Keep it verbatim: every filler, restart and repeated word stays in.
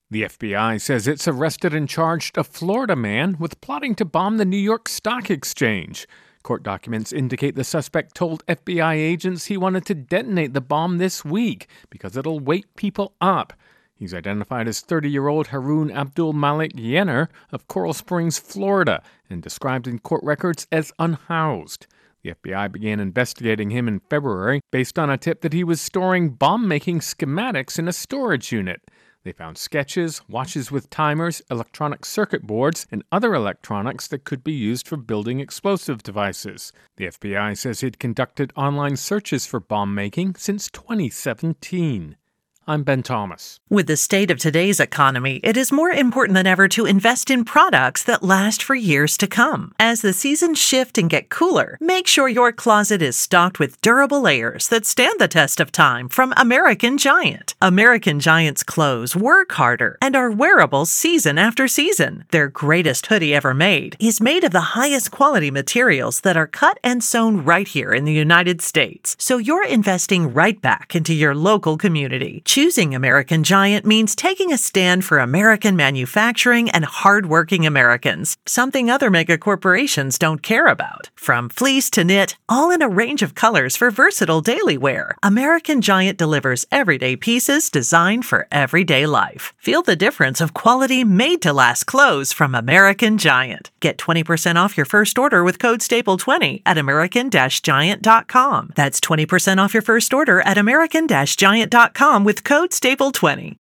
The F B I says it's arrested and charged a Florida man with plotting to bomb the New York Stock Exchange. Court documents indicate the suspect told F B I agents he wanted to detonate the bomb this week because it'll wake people up. He's identified as thirty-year-old Haroon Abdul Malik Yenner of Coral Springs, Florida, and described in court records as unhoused. The F B I began investigating him in February based on a tip that he was storing bomb-making schematics in a storage unit. They found sketches, watches with timers, electronic circuit boards, and other electronics that could be used for building explosive devices. The F B I says he'd conducted online searches for bomb making since twenty seventeen. I'm Ben Thomas. With the state of today's economy, it is more important than ever to invest in products that last for years to come. As the seasons shift and get cooler, make sure your closet is stocked with durable layers that stand the test of time from American Giant. American Giant's clothes work harder and are wearable season after season. Their greatest hoodie ever made is made of the highest quality materials that are cut and sewn right here in the United States. So you're investing right back into your local community. Choosing American Giant means taking a stand for American manufacturing and hardworking Americans, something other mega corporations don't care about. From fleece to knit, all in a range of colors for versatile daily wear, American Giant delivers everyday pieces designed for everyday life. Feel the difference of quality made-to-last clothes from American Giant. Get twenty percent off your first order with code staple twenty at american giant dot com. That's twenty percent off your first order at american giant dot com with code staple twenty.